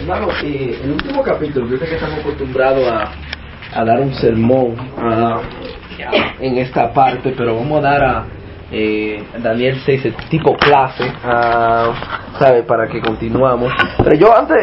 Hermano, el último capítulo, yo sé que estamos acostumbrados a dar un sermón en esta parte, pero vamos a dar a Daniel 6 tipo clase, ¿sabe? Para que continuamos. Pero yo antes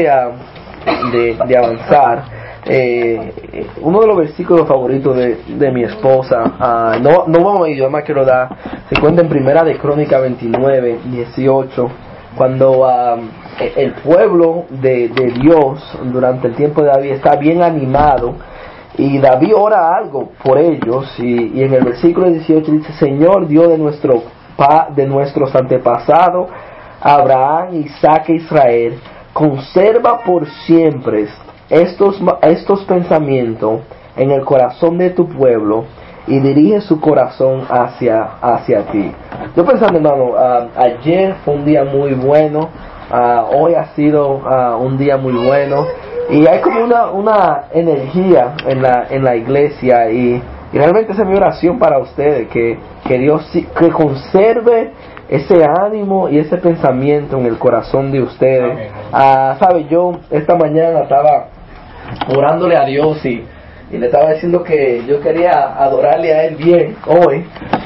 de avanzar, uno de los versículos favoritos de mi esposa, no vamos a ir, yo además quiero dar, se encuentra en Primera de Crónica 29, 18, cuando el pueblo de Dios durante el tiempo de David está bien animado y David ora algo por ellos y en el versículo 18 dice: Señor Dios de nuestros antepasados Abraham, Isaac e Israel, conserva por siempre estos pensamientos en el corazón de tu pueblo y dirige su corazón hacia ti. Yo pensando, hermano, ayer fue un día muy bueno, hoy ha sido un día muy bueno y hay como una energía en la iglesia y realmente esa es mi oración para ustedes, que Dios que conserve ese ánimo y ese pensamiento en el corazón de ustedes. Sabe, yo esta mañana estaba orándole a Dios y le estaba diciendo que yo quería adorarle a Él bien hoy,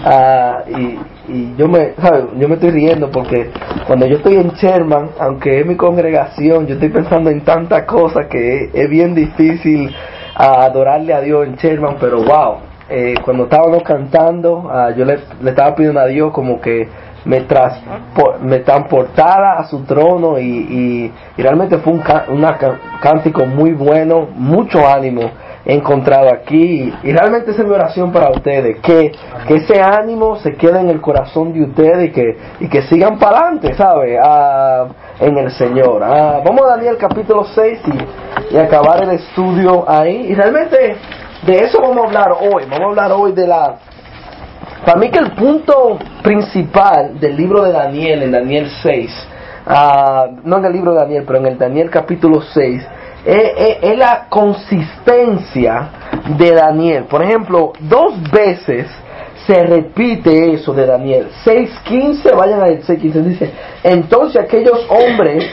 y yo me estoy riendo porque cuando yo estoy en Sherman, aunque es mi congregación, yo estoy pensando en tantas cosas que es bien difícil adorarle a Dios en Sherman, pero wow, cuando estábamos cantando, yo le estaba pidiendo a Dios como que me transportara a su trono y realmente fue un cántico muy bueno, mucho ánimo he encontrado aquí y realmente esa es mi oración para ustedes, que ese ánimo se quede en el corazón de ustedes y que sigan para adelante, ¿sabe? En el Señor. Vamos a Daniel capítulo 6 y acabar el estudio ahí, y realmente de eso vamos a hablar hoy, para mí que el punto principal del libro de Daniel, en Daniel 6, no en el libro de Daniel, pero en el Daniel capítulo 6, es la consistencia de Daniel. Por ejemplo, 2 veces se repite eso de Daniel. 6:15, vayan al 6:15, dice: entonces aquellos hombres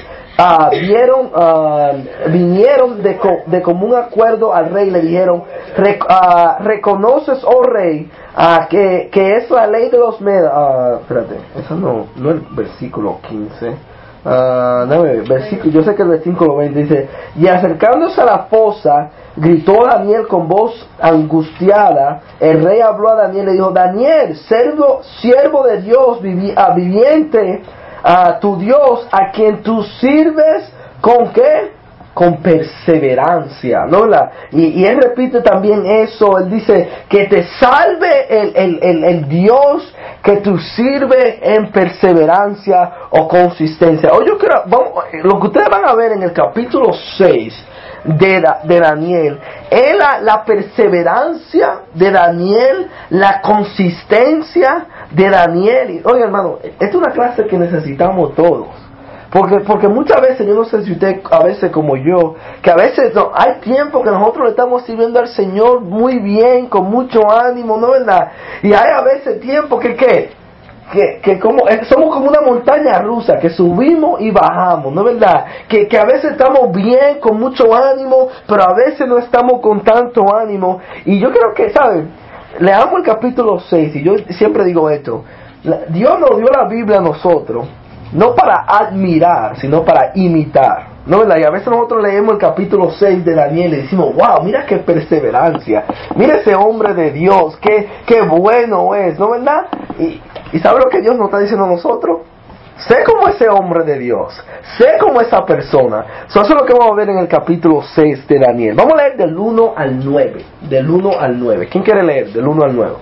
vinieron de común acuerdo al rey y le dijeron: ¿reconoces, oh rey, que es la ley de los Medas? Espérate, eso no es el versículo 15. Versículo, yo sé que el versículo 20 dice: y acercándose a la fosa, gritó Daniel con voz angustiada. El rey habló a Daniel y le dijo: Daniel, siervo de Dios viviente, tu Dios, a quien tú sirves, ¿con qué? Con perseverancia, ¿no? Y él repite también eso. Él dice: que te salve el Dios que tú sirves en perseverancia o consistencia. Hoy yo quiero, lo que ustedes van a ver en el capítulo 6 de Daniel es la perseverancia de Daniel, la consistencia de Daniel. Y, oye, hermano, esta es una clase que necesitamos todos. Porque muchas veces, yo no sé si usted, a veces como yo, que a veces hay tiempo que nosotros le estamos sirviendo al Señor muy bien, con mucho ánimo, ¿no es verdad? Y hay a veces tiempo que somos como una montaña rusa, que subimos y bajamos, ¿no es verdad? Que a veces estamos bien, con mucho ánimo, pero a veces no estamos con tanto ánimo. Y yo creo que, ¿saben? Leamos el capítulo 6, y yo siempre digo esto: Dios nos dio la Biblia a nosotros no para admirar, sino para imitar, ¿no verdad? Y a veces nosotros leemos el capítulo 6 de Daniel y decimos: wow, mira qué perseverancia, mira ese hombre de Dios, qué bueno es, ¿no verdad? Y ¿sabe lo que Dios nos está diciendo a nosotros? Sé como ese hombre de Dios, sé como esa persona. Eso es lo que vamos a ver en el capítulo 6 de Daniel. Vamos a leer del 1 al 9. Del 1 al 9. ¿Quién quiere leer del 1 al 9?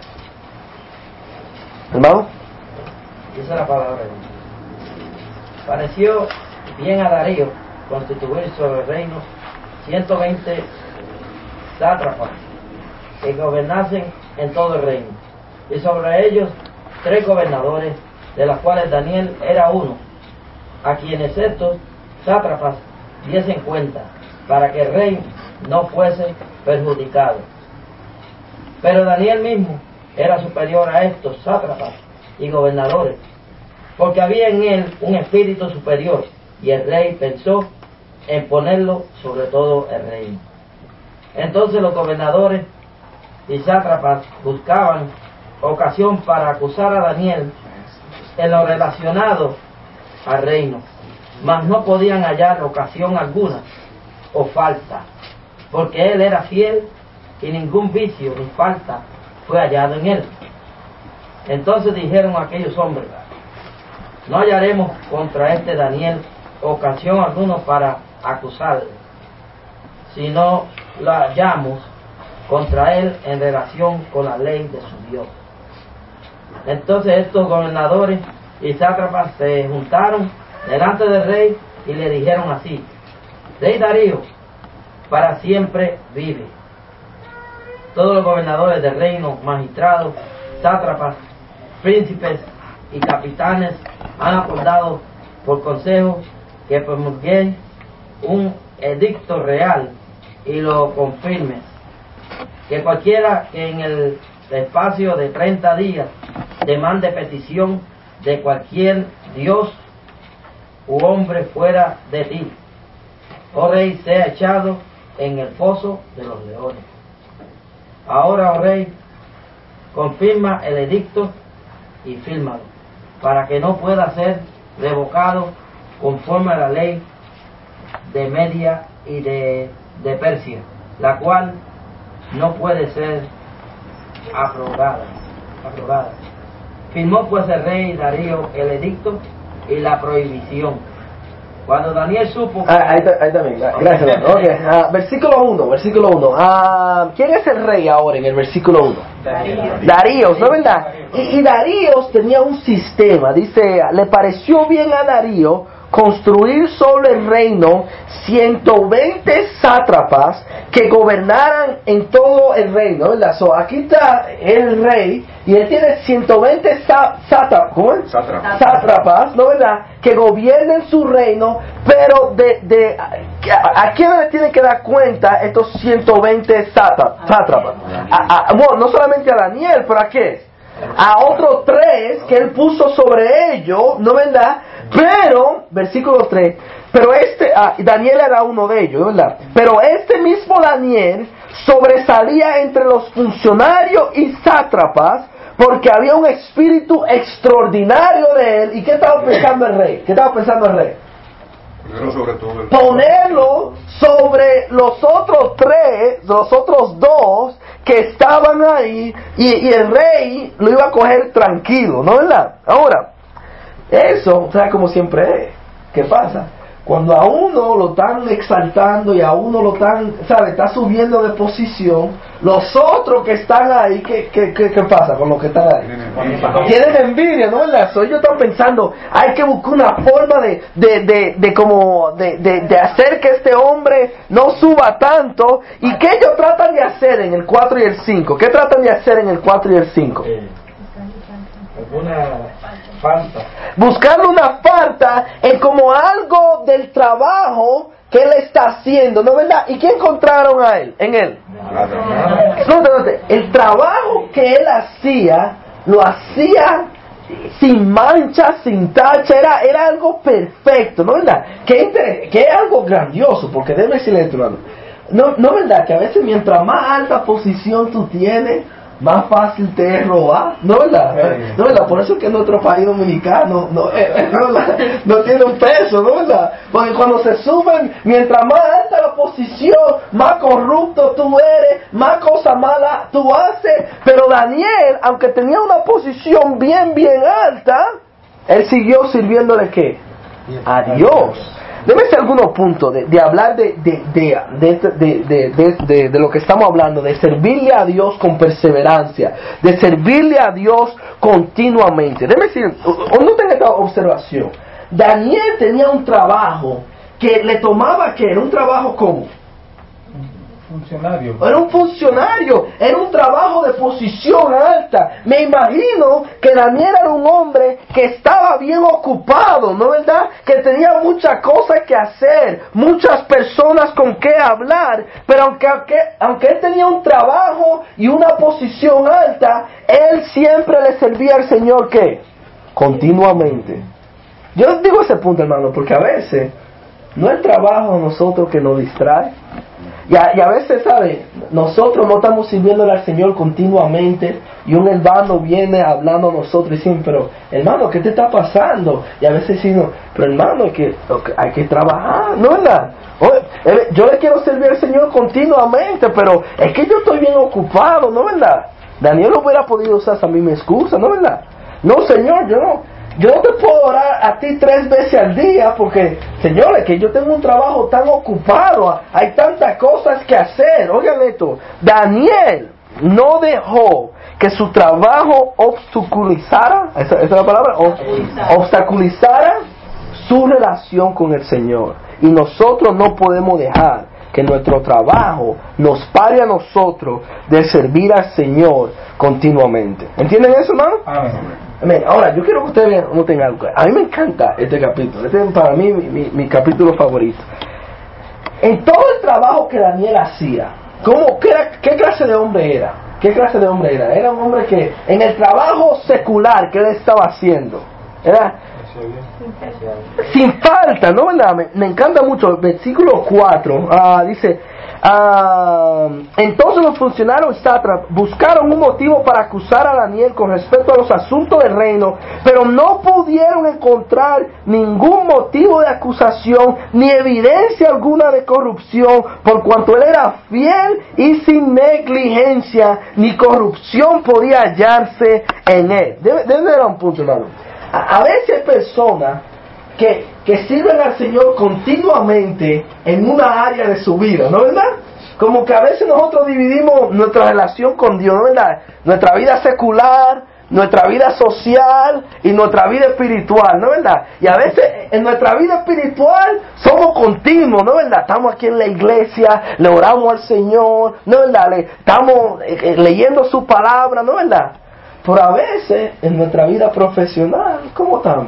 ¿Hermano? Esa es la palabra. Pareció bien a Darío constituir sobre el reino 120 sátrapas que gobernasen en todo el reino, y sobre ellos 3 gobernadores, de los cuales Daniel era uno, a quienes estos sátrapas diesen cuenta, para que el rey no fuese perjudicado. Pero Daniel mismo era superior a estos sátrapas y gobernadores, porque había en él un espíritu superior, y el rey pensó en ponerlo sobre todo el reino. Entonces los gobernadores y sátrapas buscaban ocasión para acusar a Daniel en lo relacionado al reino, mas no podían hallar ocasión alguna o falta, porque él era fiel y ningún vicio ni falta fue hallado en él. Entonces dijeron aquellos hombres: no hallaremos contra este Daniel ocasión alguna para acusarle, si no la hallamos contra él en relación con la ley de su Dios. Entonces estos gobernadores y sátrapas se juntaron delante del rey y le dijeron así: Rey Darío, para siempre vive. Todos los gobernadores del reino, magistrados, sátrapas, príncipes y capitanes han acordado por consejo que promulguéis un edicto real y lo confirmes, que cualquiera que en el espacio de 30 días demande petición de cualquier dios u hombre fuera de ti, oh rey, sea echado en el foso de los leones. Ahora, oh rey, confirma el edicto y fírmalo, para que no pueda ser revocado conforme a la ley de Media y de Persia, la cual no puede ser abrogada. Firmó pues el rey Darío el edicto y la prohibición. Cuando Daniel supo que... ahí también, gracias. Okay. Versículo 1. ¿Quién es el rey ahora en el versículo 1? Darío, ¿no es verdad? Y Darío tenía un sistema, dice, le pareció bien a Darío construir sobre el reino 120 sátrapas que gobernaran en todo el reino, ¿verdad? So, aquí está el rey y él tiene 120 sátrapas, ¿no, verdad? Que gobiernen su reino, pero ¿a quién le tienen que dar cuenta estos 120 sátrapas? Bueno, no solamente a Daniel, pero ¿a qué? A otros 3 que él puso sobre ellos, ¿no, verdad? Pero, versículo 3, pero Daniel era uno de ellos, ¿verdad? Pero este mismo Daniel sobresalía entre los funcionarios y sátrapas porque había un espíritu extraordinario de él. ¿Y qué estaba pensando el rey? Ponerlo sobre los otros 3, los otros 2 que estaban ahí, y el rey lo iba a coger tranquilo, ¿no, verdad? Ahora, eso, o sea, como siempre es. ¿Qué pasa? Cuando a uno lo están exaltando y a uno lo están, ¿sabes? Está subiendo de posición, los otros que están ahí, ¿qué pasa con los que están ahí? Tienen envidia, ¿no? Ellos están pensando, hay que buscar una forma de hacer que este hombre no suba tanto. ¿Y qué ellos tratan de hacer en el 4 y el 5? ¿Qué tratan de hacer en el 4 y el 5? Una falta. Buscando una falta en como algo del trabajo que él está haciendo, ¿no, verdad? ¿Y qué encontraron en él? El trabajo que él hacía, lo hacía sin mancha, sin tacha, era algo perfecto, ¿no, verdad? Que es algo grandioso, porque debe decirle esto, hermano. No, verdad, que a veces mientras más alta posición tú tienes, más fácil te es robar, ¿no, verdad? ¿No, verdad? Por eso es que nuestro país dominicano no tiene un peso, ¿no, verdad? Porque cuando se suben, mientras más alta la posición, más corrupto tú eres, más cosas malas tú haces. Pero Daniel, aunque tenía una posición bien alta, él siguió sirviéndole ¿qué? A Dios. Debe ser algunos puntos de hablar de lo que estamos hablando, de servirle a Dios con perseverancia, de servirle a Dios continuamente. Debe decir, noten esta observación. Daniel tenía un trabajo que le tomaba, que era un trabajo como funcionario. Era un funcionario, era un trabajo de posición alta. Me imagino que Daniel era un hombre que estaba bien ocupado, ¿no, verdad? Que tenía muchas cosas que hacer, muchas personas con que hablar, pero aunque él tenía un trabajo y una posición alta, él siempre le servía al Señor, ¿qué? Continuamente. Yo digo ese punto, hermano, porque a veces No el trabajo de nosotros que nos distrae. Y a veces, ¿sabe? Nosotros no estamos sirviéndole al Señor continuamente y un hermano viene hablando a nosotros y diciendo, pero hermano, ¿qué te está pasando? Y a veces decimos, pero hermano, hay que trabajar, ¿no es verdad? Yo le quiero servir al Señor continuamente, pero es que yo estoy bien ocupado, ¿no es verdad? Daniel hubiera podido usar esa misma excusa, ¿no es verdad? No, Señor, yo no te puedo orar a ti 3 veces al día porque, señores, que yo tengo un trabajo tan ocupado, hay tantas cosas que hacer. Oigan esto, Daniel no dejó que su trabajo obstaculizara, ¿esa es la palabra? Obstaculizara su relación con el Señor. Y nosotros no podemos dejar que nuestro trabajo nos pare a nosotros de servir al Señor continuamente. ¿Entienden eso, hermano? Amén. Ahora, yo quiero que ustedes noten algo. A mí me encanta este capítulo. Este es para mí mi capítulo favorito. En todo el trabajo que Daniel hacía, ¿qué clase de hombre era? ¿Qué clase de hombre era? Era un hombre que en el trabajo secular que él estaba haciendo, era sin falta, ¿no? Me encanta mucho el versículo 4. Dice, entonces los funcionarios sátrapas buscaron un motivo para acusar a Daniel con respecto a los asuntos del reino, pero no pudieron encontrar ningún motivo de acusación ni evidencia alguna de corrupción, por cuanto él era fiel y sin negligencia, ni corrupción podía hallarse en él. Debe dar un punto, hermano. A veces hay personas que sirven al Señor continuamente en una área de su vida, ¿no es verdad? Como que a veces nosotros dividimos nuestra relación con Dios, ¿no es verdad? Nuestra vida secular, nuestra vida social y nuestra vida espiritual, ¿no es verdad? Y a veces en nuestra vida espiritual somos continuos, ¿no es verdad? Estamos aquí en la iglesia, le oramos al Señor, ¿no es verdad? Estamos leyendo su palabra, ¿no es verdad? Pero a veces en nuestra vida profesional, ¿cómo estamos?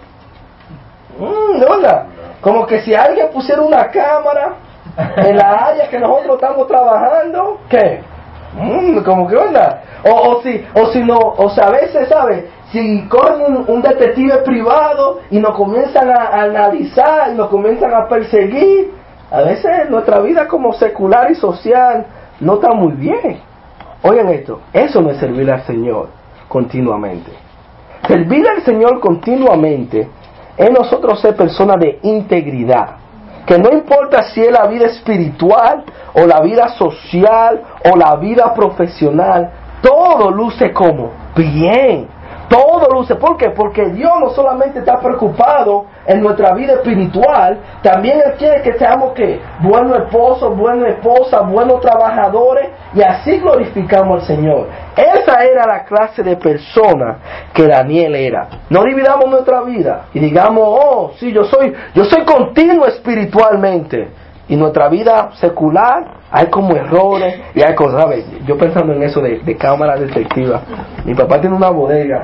¿No es verdad? Como que si alguien pusiera una cámara en la área que nosotros estamos trabajando, ¿qué? Como que onda. O sea, a veces, ¿sabes? Si cogen un detective privado y nos comienzan a analizar y nos comienzan a perseguir, a veces nuestra vida como secular y social no está muy bien. Oigan esto, eso no es servir al Señor continuamente. Servir al Señor continuamente es nosotros ser personas de integridad, que no importa si es la vida espiritual o la vida social o la vida profesional, todo luce como bien, todo luce. ¿Por qué? Porque Dios no solamente está preocupado en nuestra vida espiritual, también Él quiere que seamos buenos esposos, buenas esposas, buenos trabajadores, y así glorificamos al Señor. Esa era la clase de persona que Daniel era. No dividamos nuestra vida y digamos, oh, sí, yo soy continuo espiritualmente, y nuestra vida secular hay como errores y hay cosas, ¿sabes? Yo pensando en eso de cámara detectiva, mi papá tiene una bodega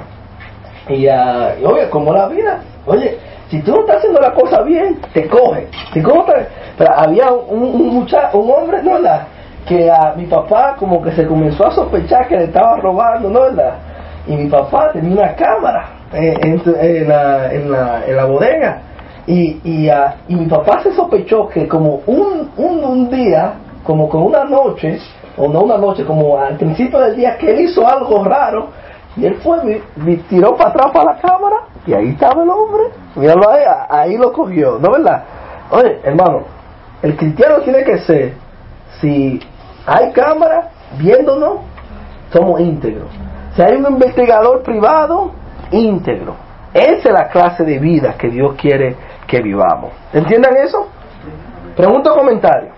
y oye, como la vida, oye, si tú no estás haciendo la cosa bien, te coge. Pero había un hombre, ¿no es verdad?, que a mi papá como que se comenzó a sospechar que le estaba robando, ¿no es verdad? Y mi papá tenía una cámara en la bodega. Y mi papá se sospechó que como un día, como con una noche, o no una noche, como al principio del día, que él hizo algo raro, y él fue, tiró para atrás para la cámara, y ahí estaba el hombre, míralo ahí lo cogió, ¿no es verdad? Oye, hermano, el cristiano tiene que ser, si hay cámara viéndonos, somos íntegros. Si hay un investigador privado, íntegro. Esa es la clase de vida que Dios quiere que vivamos. ¿Entiendan eso? Pregunta o comentario.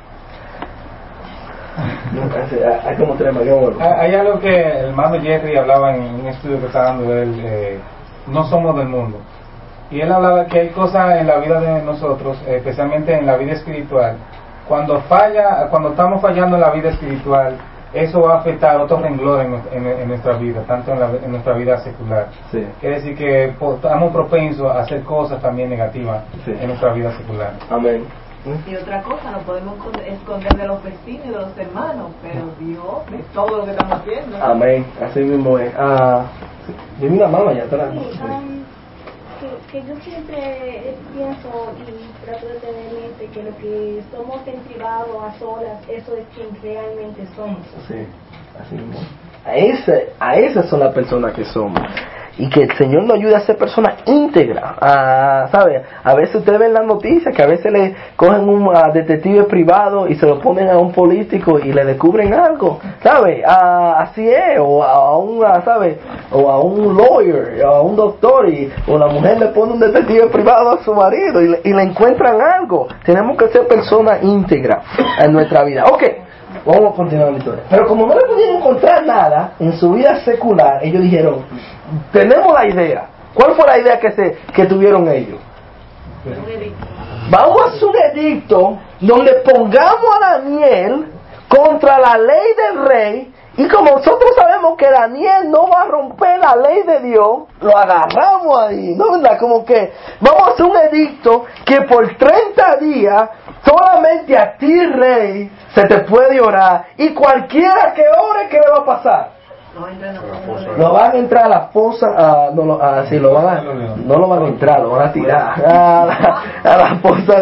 Hay como tres más. Hay algo que el hermano Jerry hablaba en un estudio que está dando él, no somos del mundo. Y él hablaba que hay cosas en la vida de nosotros, especialmente en la vida espiritual. Cuando estamos fallando en la vida espiritual, eso va a afectar otros renglones en nuestra vida, tanto en nuestra vida secular. Sí. Quiere decir que estamos propensos a hacer cosas también negativas, sí, en nuestra vida secular. Amén. Y otra cosa, no podemos esconder de los vecinos y de los hermanos, pero Dios ve todo lo que estamos haciendo. Amén, así mismo es. Dime una mano allá atrás. que yo siempre pienso y trato de tener en mente que lo que somos en privado, a solas, eso es quien realmente somos. Sí, así mismo. A esas son las personas que somos. Y que el Señor nos ayude a ser personas íntegras. ¿Sabe? A veces ustedes ven las noticias que a veces le cogen un detective privado y se lo ponen a un político y le descubren algo. ¿Sabe? Así es. O a un, ¿sabe? O a un lawyer, o a un doctor, o la mujer le pone un detective privado a su marido y le encuentran algo. Tenemos que ser personas íntegras en nuestra vida. Ok. Vamos a continuar la historia. Pero como no le pudieron encontrar nada en su vida secular, ellos dijeron, tenemos la idea. ¿Cuál fue la idea que tuvieron ellos? Vamos a hacer un edicto donde pongamos a Daniel contra la ley del rey, y como nosotros sabemos que Daniel no va a romper la ley de Dios, lo agarramos ahí, ¿no? ¿Verdad? Como que vamos a hacer un edicto que por 30 días solamente a ti, rey, se te puede orar, y cualquiera que ore, ¿qué le va a pasar? Lo van a entrar a la fosa, no lo van a entrar, lo van a tirar a la fosa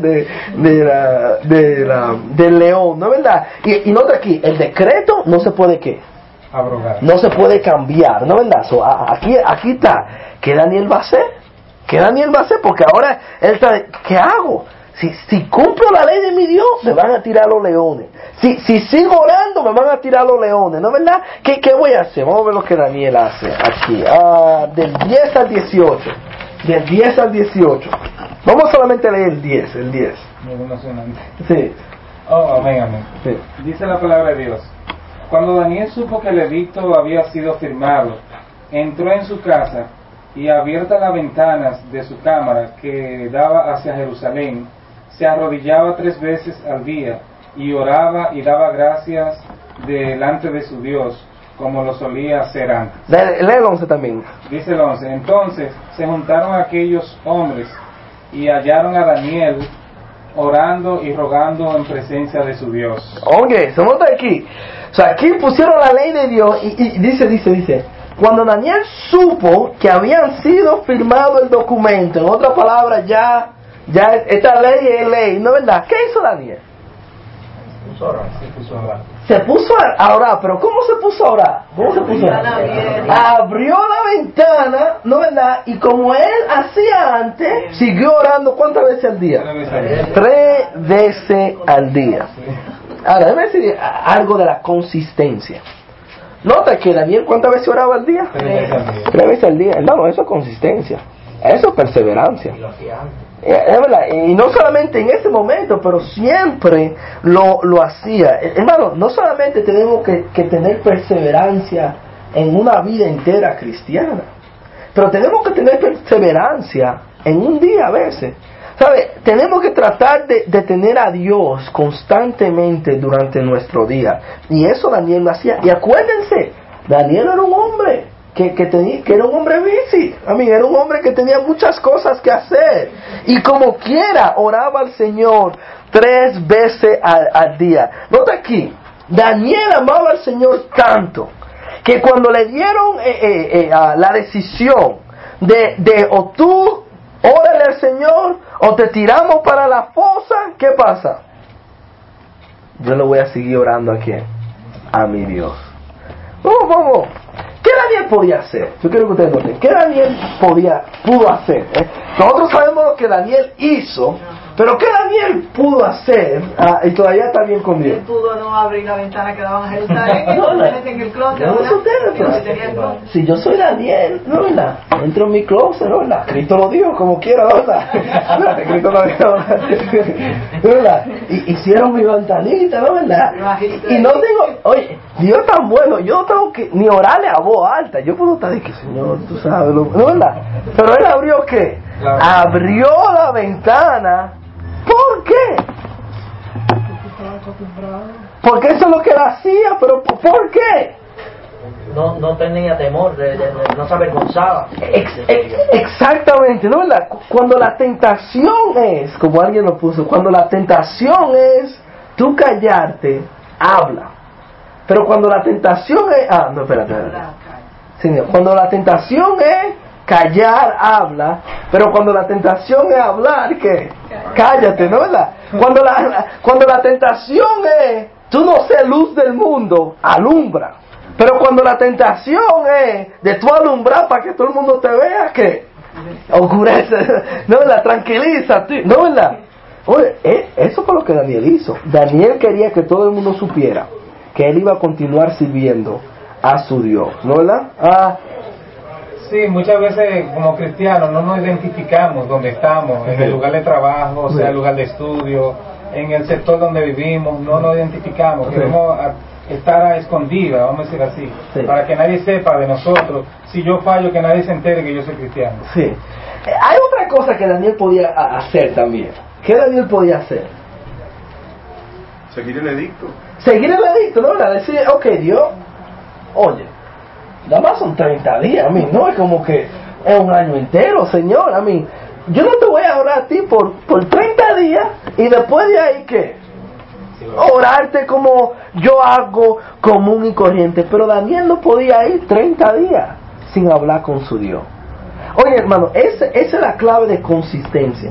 del león, ¿no es verdad? Y nota aquí, el decreto no se puede ¿qué? Abrogar. No se puede cambiar, ¿no es verdad? Aquí está, ¿qué Daniel va a hacer? ¿Qué Daniel va a hacer? Porque ahora él está, ¿qué hago? Si cumplo la ley de mi Dios, me van a tirar los leones. Si sigo orando, me van a tirar los leones, ¿no es verdad? ¿Qué voy a hacer? Vamos a ver lo que Daniel hace aquí. Del 10 al 18. Del 10 al 18. Vamos solamente a leer el 10. Muy emocionante. Sí. Oh, amén. Sí. Dice la palabra de Dios. Cuando Daniel supo que el edicto había sido firmado, entró en su casa y abiertas las ventanas de su cámara que daba hacia Jerusalén, se arrodillaba 3 veces al día y oraba y daba gracias delante de su Dios, como lo solía hacer antes. Lee el 11 también. Dice el 11. Entonces se juntaron aquellos hombres y hallaron a Daniel orando y rogando en presencia de su Dios. Ok, se nota aquí. O sea, aquí pusieron la ley de Dios y dice. Cuando Daniel supo que habían sido firmado el documento, en otras palabras, ya esta ley es ley, ¿no es verdad? ¿Qué hizo Daniel? Se puso a orar, pero ¿cómo se puso a orar? Abrió la ventana, ¿no es verdad? Y como él hacía antes, siguió orando ¿cuántas veces al día? 3 veces al día. Ahora, déjame decir algo de la consistencia. Nota que Daniel, ¿cuántas veces oraba al día? 3 veces al día. No, eso es consistencia. Eso es perseverancia. Es verdad. Y no solamente en ese momento, pero siempre lo hacía. Hermano, no solamente tenemos que tener perseverancia en una vida entera cristiana, pero tenemos que tener perseverancia en un día a veces. ¿Sabe? Tenemos que tratar de tener a Dios constantemente durante nuestro día. Y eso Daniel lo hacía. Y acuérdense, Daniel era un hombre que era un hombre busy. Era un hombre que tenía muchas cosas que hacer. Y como quiera, oraba al Señor 3 veces al día. Nota aquí, Daniel amaba al Señor tanto que cuando le dieron la decisión de o tú órale al Señor o te tiramos para la fosa, ¿qué pasa? Yo le voy a seguir orando a quién? A mi Dios. Vamos. ¿Qué Daniel podía hacer? Yo quiero que ustedes noten. ¿Qué Daniel pudo hacer? Nosotros sabemos lo que Daniel hizo, pero ¿qué Daniel pudo hacer? Y todavía está bien con Dios. Él pudo no abrir la ventana que daban a Jerusalén, en el closet. Si yo soy Daniel, ¿no es verdad? Entro en mi closet, ¿no es verdad? Cristo lo dijo como quiera, ¿no es verdad? Cristo lo dijo, ¿no es verdad? Y hicieron mi ventanita, ¿no es verdad? Y no tengo, oye, Dios es tan bueno, yo no tengo que ni orarle a voz alta. Yo puedo estar de que, Señor, tú sabes, ¿no es verdad? Pero él abrió ¿qué? Abrió la ventana. ¿Por qué? Porque eso es lo que él hacía, pero ¿por qué? No tenía temor, no se avergonzaba. Exactamente, ¿no? Cuando la tentación es, como alguien lo puso, cuando la tentación es tú callarte, habla. Pero cuando la tentación es... no, espérate. Sí, cuando la tentación es callar, habla, pero cuando la tentación es hablar, ¿qué? Cállate, ¿no es verdad? Cuando la tentación es, tú no seas luz del mundo, alumbra. Pero cuando la tentación es de tú alumbrar para que todo el mundo te vea, ¿qué? Oscurece, ¿no es verdad? Tranquiliza, ¿no es verdad? Oye, eso fue lo que Daniel hizo. Daniel quería que todo el mundo supiera que él iba a continuar sirviendo a su Dios, ¿no es verdad? Sí, muchas veces como cristianos no nos identificamos donde estamos, en el lugar de trabajo, sea el lugar de estudio, en el sector donde vivimos, no nos identificamos, queremos estar a escondidas, vamos a decir así, para que nadie sepa de nosotros. Si yo fallo, que nadie se entere que yo soy cristiano. Sí. Hay otra cosa que Daniel podía hacer también. ¿Qué Daniel podía hacer? Seguir el edicto. Seguir el edicto, ¿no? Decir, ok, Dios, oye, nada más son 30 días, a mí, no es como que es un año entero, Señor, a mí, yo no te voy a orar a ti por 30 días y después de ahí, ¿qué? Orarte como yo hago común y corriente. Pero Daniel no podía ir 30 días sin hablar con su Dios. Oye, hermano, esa es la clave de consistencia.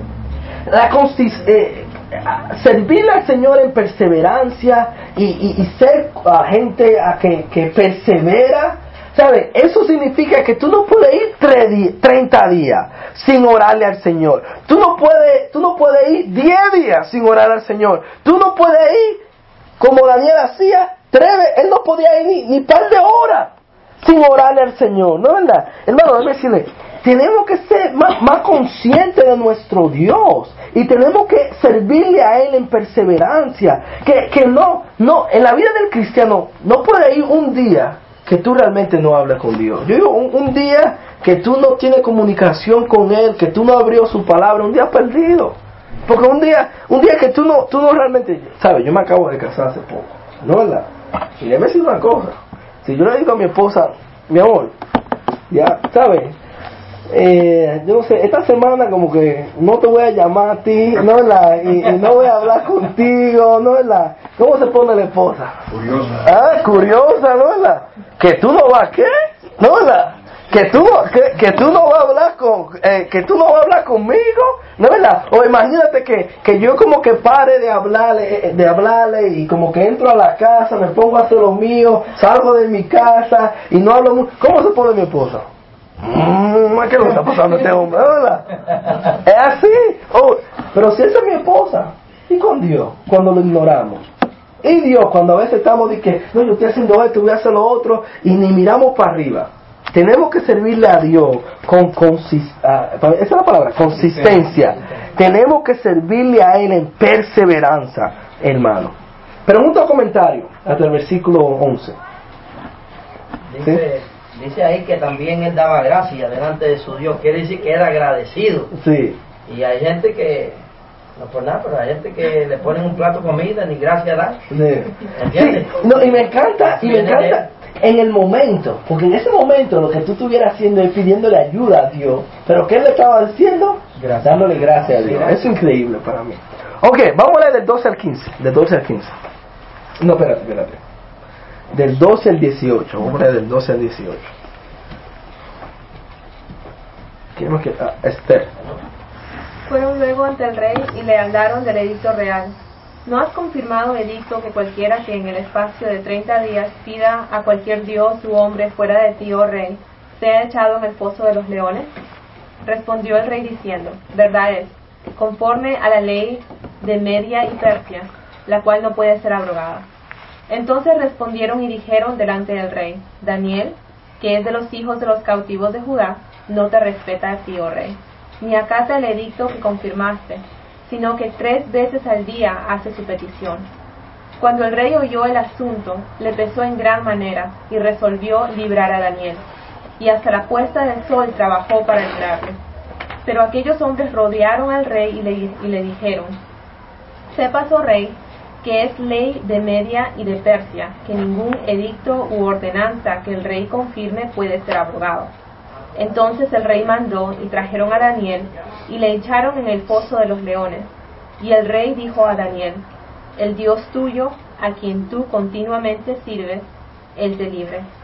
Servirle al Señor en perseverancia y ser gente que persevera, ¿sabes? Eso significa que tú no puedes ir 30 días sin orarle al Señor. Tú no puedes ir 10 días sin orar al Señor. Tú no puedes ir como Daniel hacía 3 veces. Él no podía ir ni par de horas sin orarle al Señor, ¿no es verdad? Hermano, déjame decirle, tenemos que ser más conscientes de nuestro Dios y tenemos que servirle a Él en perseverancia. Que no, en la vida del cristiano no puede ir un día que tú realmente no hables con Dios. Yo digo, un día que tú no tienes comunicación con Él, que tú no abrió su palabra, un día perdido. Porque un día que tú no realmente, ¿sabes? Yo me acabo de casar hace poco, ¿no es verdad? Y déjame decir una cosa. Si yo le digo a mi esposa, mi amor, ya, ¿sabes? Yo no sé, esta semana como que no te voy a llamar a ti, ¿no es verdad? Y no voy a hablar contigo, ¿no es verdad? ¿Cómo se pone la esposa? Curiosa. Curiosa, ¿no es verdad? Que tú no vas, ¿qué? ¿No es verdad? Que tú no vas a hablar conmigo, ¿no es verdad? O imagínate que yo como que pare de hablarle y como que entro a la casa, me pongo a hacer lo mío, salgo de mi casa y no hablo mucho. ¿Cómo se pone mi esposa? ¿Qué le está pasando a este hombre? ¿Verdad? Es así. Pero si esa es mi esposa, ¿y con Dios cuando lo ignoramos? Y Dios cuando a veces estamos de que no, yo estoy haciendo esto, voy a hacer lo otro y ni miramos para arriba. Tenemos que servirle a Dios con esa es la palabra, consistencia. Tenemos que servirle a Él en perseverancia, hermano. Pregunta o comentario hasta el versículo 11. Dice ahí que también él daba gracias delante de su Dios. Quiere decir que era agradecido. Sí. Y hay gente que, no por nada, pero hay gente que le ponen un plato de comida ni gracias da. Sí. ¿Entiendes? Sí. No, y me encanta en el momento, porque en ese momento lo que tú estuvieras haciendo es pidiéndole ayuda a Dios, pero ¿qué él le estaba diciendo? Dándole gracias a Dios. Eso es increíble para mí. Ok, vamos a leer del 12 al 15. Del 12 al 15. No, espérate. Del 12 al 18. Vamos a leer del 12 al 18. ¿Quién que Esther? Fueron luego ante el rey y le hablaron del edicto real. ¿No has confirmado, edicto, que cualquiera que en el espacio de 30 días pida a cualquier dios u hombre fuera de ti, oh rey, sea echado en el foso de los leones? Respondió el rey diciendo, verdad es, conforme a la ley de Media y Persia, la cual no puede ser abrogada. Entonces respondieron y dijeron delante del rey, Daniel, que es de los hijos de los cautivos de Judá, no te respeta a ti, oh rey, ni acata el edicto que confirmaste, sino que 3 veces al día hace su petición. Cuando el rey oyó el asunto, le pesó en gran manera y resolvió librar a Daniel, y hasta la puesta del sol trabajó para librarle. Pero aquellos hombres rodearon al rey y le dijeron, sepas, oh rey, que es ley de Media y de Persia, que ningún edicto u ordenanza que el rey confirme puede ser abrogado. Entonces el rey mandó y trajeron a Daniel y le echaron en el foso de los leones. Y el rey dijo a Daniel, el Dios tuyo, a quien tú continuamente sirves, él te libre.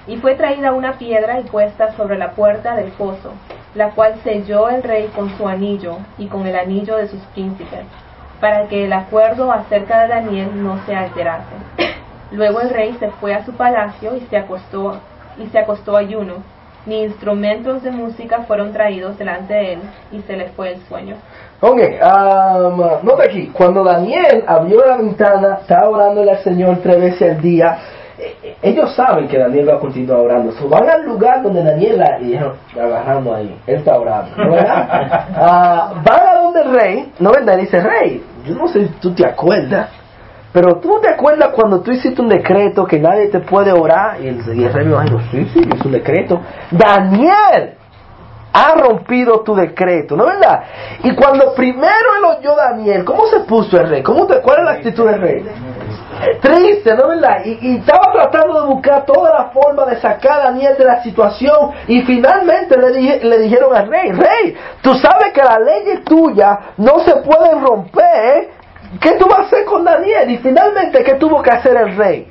Y fue traída una piedra y puesta sobre la puerta del foso, la cual selló el rey con su anillo y con el anillo de sus príncipes, para que el acuerdo acerca de Daniel no se alterase. Luego el rey se fue a su palacio y se acostó ayuno, ni instrumentos de música fueron traídos delante de él, y se le fue el sueño. Ok, nota aquí, cuando Daniel abrió la ventana, estaba orándole al Señor 3 veces al día. Ellos saben que Daniel va a continuar orando. So, van al lugar donde Daniel y dijeron, agarrando ahí, él está orando, ¿no verdad? Van a donde el rey, ¿no verdad? Y dice, rey, yo no sé si tú te acuerdas, pero tú te acuerdas cuando tú hiciste un decreto que nadie te puede orar. Y el rey me imagino, sí, es un decreto. Daniel ha rompido tu decreto, ¿no verdad? Y cuando primero él oyó a Daniel, ¿cómo se puso el rey? ¿Cuál es la actitud del rey? Triste, ¿no verdad? Y estaba tratando de buscar toda la forma de sacar a Daniel de la situación, y finalmente le dijeron al rey, tú sabes que las leyes tuyas no se pueden romper, ¿qué tú vas a hacer con Daniel? Y finalmente, ¿qué tuvo que hacer el rey?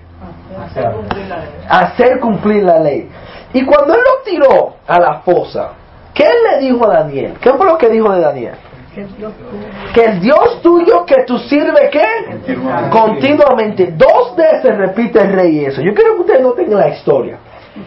Hacer cumplir la ley. Y cuando él lo tiró a la fosa, ¿qué él le dijo a Daniel? ¿Qué fue lo que dijo de Daniel? Que el Dios tuyo que tú sirves, ¿qué? Continuamente. 2 veces repite el rey eso. Yo quiero que ustedes noten la historia.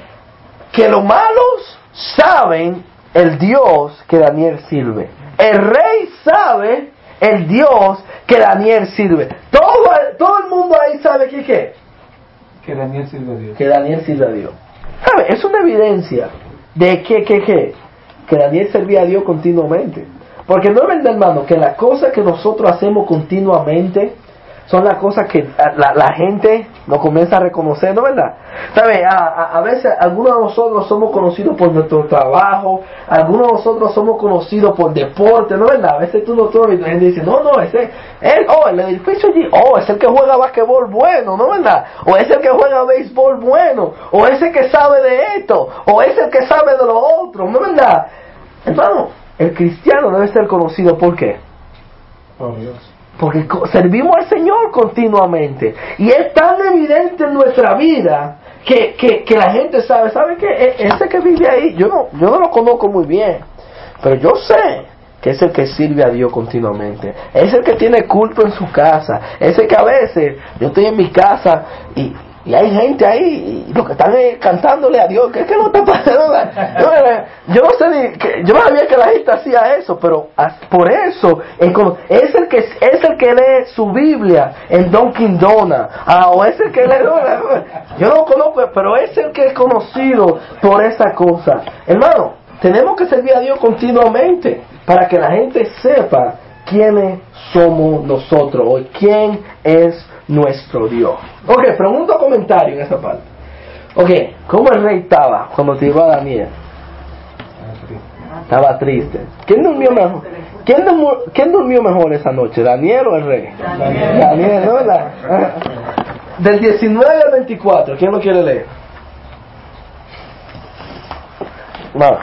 Que los malos saben el Dios que Daniel sirve. El rey sabe el Dios que Daniel sirve. Todo el mundo ahí sabe ¿qué? Que Daniel sirve a Dios. Que Daniel sirve a Dios. ¿Sabe? Es una evidencia de que Daniel servía a Dios continuamente. Porque no es verdad, hermano, que las cosas que nosotros hacemos continuamente son las cosas que la gente nos comienza a reconocer, ¿no es verdad? ¿Sabe? A veces algunos de nosotros somos conocidos por nuestro trabajo, algunos de nosotros somos conocidos por deporte, ¿no es verdad? A veces tú no todo, y la gente dice, no, el edificio allí, es el que juega basquetbol bueno, ¿no es verdad? O es el que juega béisbol bueno, o es el que sabe de esto, o es el que sabe de lo otro, ¿no es verdad? Hermano, el cristiano debe ser conocido, ¿por qué? Por Dios. Porque servimos al Señor continuamente. Y es tan evidente en nuestra vida que la gente ¿sabe qué? Ese que vive ahí, yo no lo conozco muy bien, pero yo sé que es el que sirve a Dios continuamente. Es el que tiene culto en su casa. Es el que a veces yo estoy en mi casa y hay gente ahí, y los que están cantándole a Dios, que es que no está pasando nada. Yo no sé yo no sabía que la gente hacía eso, pero por eso es el que lee su Biblia en Dunkin' Donuts, o es el que lee, yo no lo conozco, pero es el que es conocido por esa cosa. Hermano, tenemos que servir a Dios continuamente para que la gente sepa quiénes somos nosotros, o quién es nuestro Dios. Ok, pregunta o comentario en esa parte. Ok, ¿cómo el rey estaba cuando tiró a Daniel? Estaba triste. ¿Quién durmió mejor? ¿Quién durmió mejor esa noche? ¿Daniel o el rey? Daniel, ¿no? Del 19 al 24, ¿quién lo quiere leer? Nada.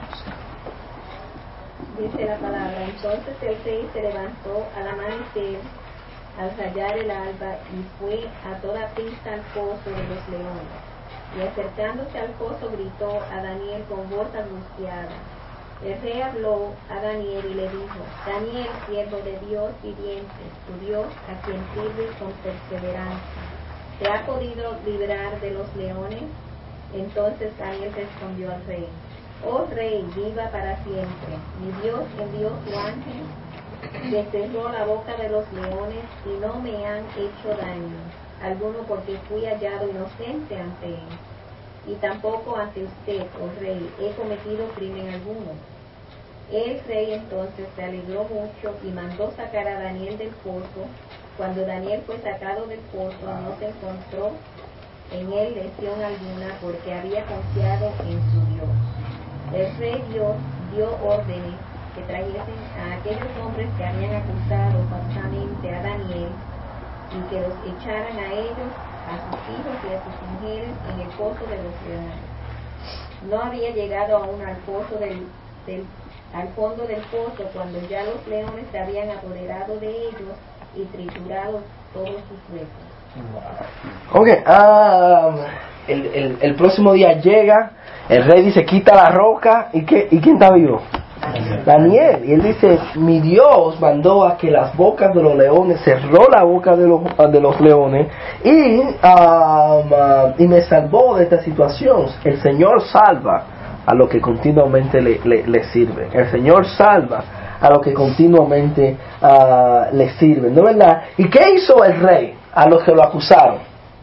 Dice la palabra, entonces el rey se levantó al amanecer, al rayar el alba, y fue a toda prisa al foso de los leones. Y acercándose al foso gritó a Daniel con voz angustiada. El rey habló a Daniel y le dijo, Daniel, siervo de Dios viviente, tu Dios, a quien sirves con perseverancia, ¿te ha podido librar de los leones? Entonces Daniel respondió al rey, oh rey, viva para siempre. Mi Dios envió su ángel, que cerró la boca de los leones, y no me han hecho daño alguno, porque fui hallado inocente ante él. Y tampoco ante usted, oh rey, he cometido crimen alguno. El rey entonces se alegró mucho y mandó sacar a Daniel del foso. Cuando Daniel fue sacado del foso, no se encontró en él lesión alguna, porque había confiado en su Dios. El rey dio órdenes que trajesen a aquellos hombres que habían acusado falsamente a Daniel, y que los echaran a ellos, a sus hijos y a sus mujeres en el foso de los leones. No había llegado aún al fondo del foso, cuando ya los leones se habían apoderado de ellos y triturado todos sus huesos. Ok, el próximo día llega, el rey dice, quita la roca, ¿y quién está vivo? Daniel. Y él dice, mi Dios mandó a que las bocas de los leones, cerró la boca de los leones y me salvó de esta situación. El Señor salva a lo que continuamente le sirve. El Señor salva a lo que continuamente le sirve, ¿no es verdad? ¿Y qué hizo el rey a los que lo acusaron?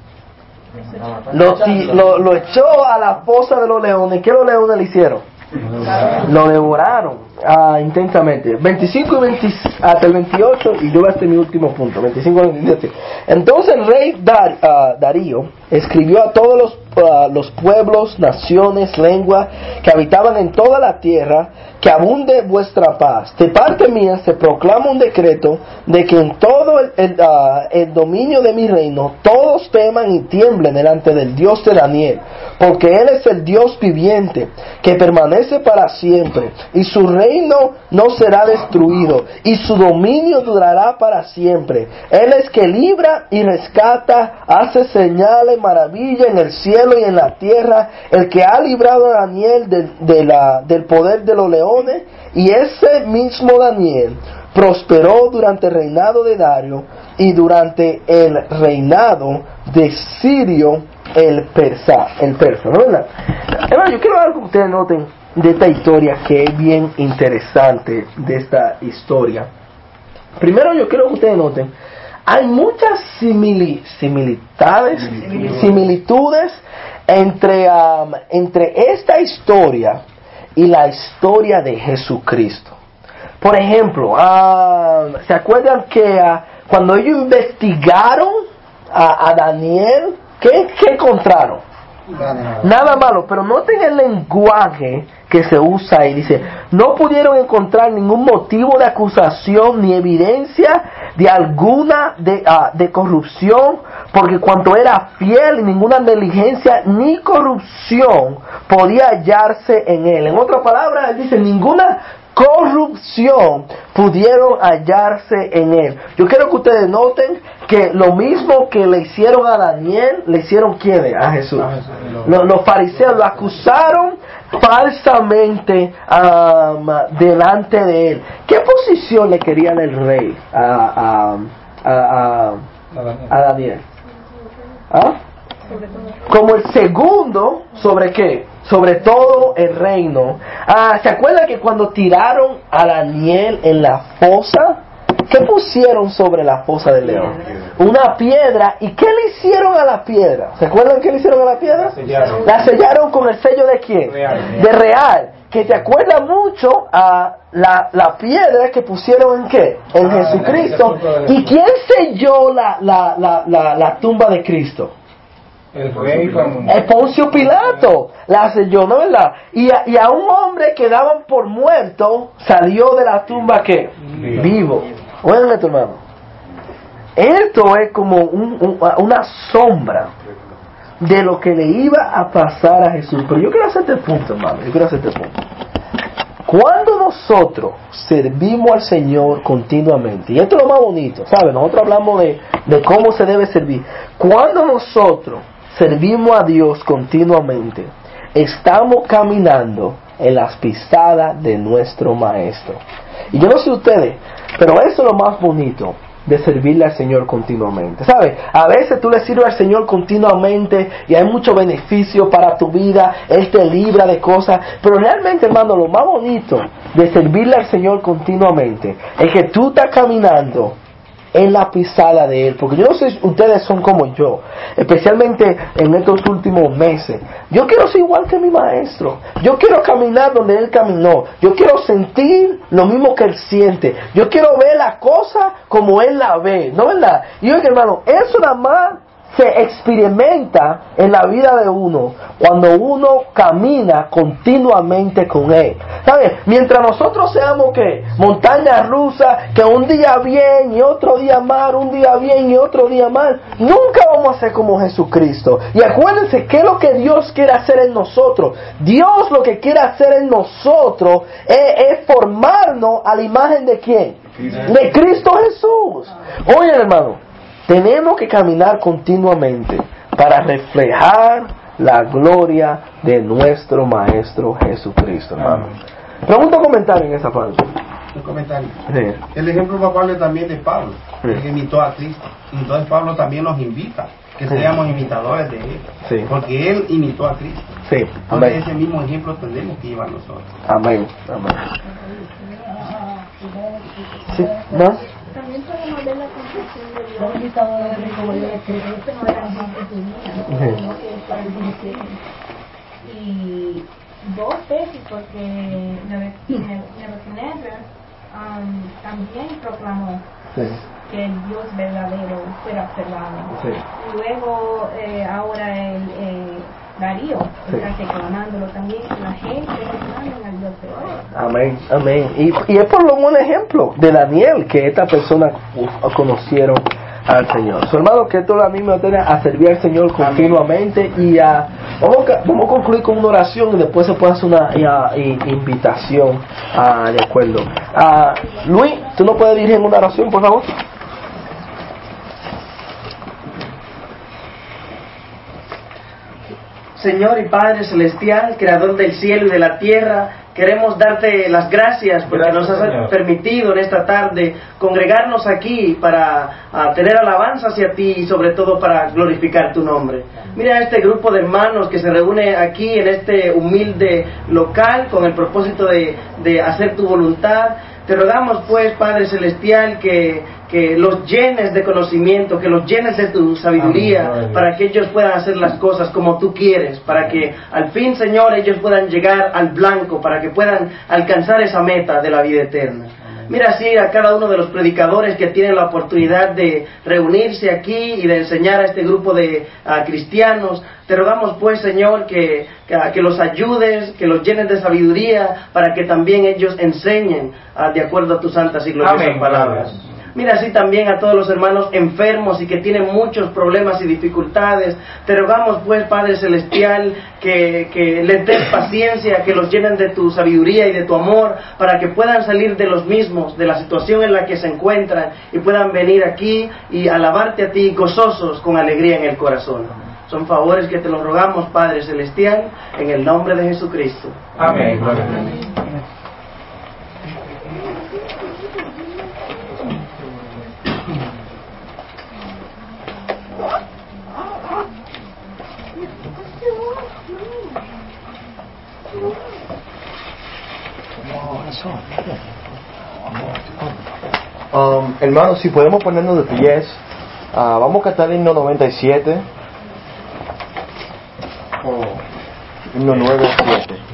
Lo echó a la fosa de los leones. ¿Qué los leones le hicieron? Lo devoraron intensamente. 25 y hasta el 28, y yo voy a hacer mi último punto, 25 y 27. Entonces el rey Darío escribió a todos los pueblos, naciones, lenguas que habitaban en toda la tierra, que abunde vuestra paz. De parte mía se proclama un decreto de que en todo el dominio de mi reino todos teman y tiemblen delante del Dios de Daniel, porque Él es el Dios viviente, que permanece para siempre, y su reino no será destruido, y su dominio durará para siempre. Él es que libra y rescata, hace señales, maravillas en el cielo y en la tierra, el que ha librado a Daniel del poder de los leones, y ese mismo Daniel prosperó durante el reinado de Dario y durante el reinado de Sirio el persa, ¿no es verdad? Hermano, yo quiero algo que ustedes noten de esta historia, que es bien interesante de esta historia. Primero yo quiero que ustedes noten, hay muchas similitudes entre esta historia y la historia de Jesucristo. Por ejemplo, ¿se acuerdan que cuando ellos investigaron a Daniel, ¿qué encontraron? Nada malo, pero noten el lenguaje que se usa ahí. Dice, no pudieron encontrar ningún motivo de acusación ni evidencia de alguna de corrupción, porque cuanto era fiel y ninguna negligencia ni corrupción podía hallarse en él. En otras palabras, él dice, ninguna corrupción pudieron hallarse en él. Yo quiero que ustedes noten que lo mismo que le hicieron a Daniel, le hicieron ¿quiénes? A Jesús. Los fariseos lo acusaron falsamente delante de él. ¿Qué posición le querían el rey a Daniel? Como el segundo, ¿sobre qué? Sobre todo el reino. ¿Se acuerdan que cuando tiraron a Daniel en la fosa, qué pusieron sobre la fosa del león? Una piedra. ¿Y qué le hicieron a la piedra? ¿Se acuerdan qué le hicieron a la piedra? La sellaron con el sello de ¿quién? De real. Que te acuerda mucho a la piedra que pusieron en ¿qué? En Jesucristo. ¿Y quién selló la tumba de Cristo? El rey Poncio Pilato la selló, ¿no es verdad? Y a un hombre que daban por muerto salió de la tumba ¿qué? Vivo. Oigan esto, hermano. Esto es como una sombra de lo que le iba a pasar a Jesús. Pero yo quiero hacerte el punto, hermano. Cuando nosotros servimos al Señor continuamente, y esto es lo más bonito, ¿sabes? Nosotros hablamos de cómo se debe servir. Cuando nosotros servimos a Dios continuamente, estamos caminando en las pisadas de nuestro Maestro. Y yo no sé ustedes, pero eso es lo más bonito de servirle al Señor continuamente. ¿Sabes? A veces tú le sirves al Señor continuamente y hay mucho beneficio para tu vida, Él te libra de cosas, pero realmente, hermano, lo más bonito de servirle al Señor continuamente es que tú estás caminando en la pisada de Él. Porque yo no sé si ustedes son como yo, especialmente en estos últimos meses. Yo quiero ser igual que mi Maestro. Yo quiero caminar donde Él caminó. Yo quiero sentir lo mismo que Él siente. Yo quiero ver la cosa como Él la ve, ¿no es verdad? Y oiga, hermano, eso nada más se experimenta en la vida de uno cuando uno camina continuamente con Él. ¿Sabes? Mientras nosotros seamos que montaña rusa, que un día bien y otro día mal, un día bien y otro día mal, nunca vamos a ser como Jesucristo. Y acuérdense, ¿qué es lo que Dios quiere hacer en nosotros? Dios lo que quiere hacer en nosotros es formarnos a la imagen de ¿quién? De Cristo Jesús. Oye, hermano, tenemos que caminar continuamente para reflejar la gloria de nuestro Maestro Jesucristo, hermano. Pregunta o comentario en esa parte. Un comentario. Sí. El ejemplo más probable también de Pablo, Sí. que imitó a Cristo. Entonces Pablo también nos invita que Sí. seamos imitadores de él, Sí. porque él imitó a Cristo. Sí, Entonces amén. ese mismo ejemplo tenemos que llevar nosotros. Amén, amén. Sí, ¿más? También podemos ver la compasión de Dios. No era gente judía, sino que fue y dos veces, porque Nebuchadnezzar también proclamó Sí. que el Dios verdadero fuera observado. Sí. Y luego ahora el Darío está reclamándolo también, la gente reclama al Dios verdadero. Amén, amén. Y es por lo un ejemplo de Daniel que esta persona conocieron al Señor. Su hermano, que esto a mí me tiene a servir al Señor continuamente. Y vamos a concluir con una oración y después se puede hacer una invitación de acuerdo. Luis, ¿tú no puedes dirigir una oración, por favor? Señor y Padre Celestial, Creador del cielo y de la tierra, queremos darte las gracias porque nos has Señor. permitido en esta tarde congregarnos aquí para tener alabanza hacia ti y sobre todo para glorificar tu nombre. Mira a este grupo de hermanos que se reúne aquí en este humilde local con el propósito de hacer tu voluntad. Te rogamos pues, Padre Celestial, que los llenes de conocimiento, que los llenes de tu sabiduría, Amén. para que ellos puedan hacer las cosas como tú quieres, para que al fin, Señor, ellos puedan llegar al blanco, para que puedan alcanzar esa meta de la vida eterna. Mira así a cada uno de los predicadores que tienen la oportunidad de reunirse aquí y de enseñar a este grupo de cristianos. Te rogamos pues, Señor, que los ayudes, que los llenes de sabiduría, para que también ellos enseñen de acuerdo a tus santas y gloriosas Amén. palabras. Mira así también a todos los hermanos enfermos y que tienen muchos problemas y dificultades. Te rogamos pues, Padre Celestial, que les des paciencia, que los llenen de tu sabiduría y de tu amor, para que puedan salir de los mismos, de la situación en la que se encuentran, y puedan venir aquí y alabarte a ti gozosos, con alegría en el corazón. Son favores que te los rogamos, Padre Celestial, en el nombre de Jesucristo. Amén. Hermanos, si podemos ponernos de pies, vamos a cantar el himno 97. Himno 97.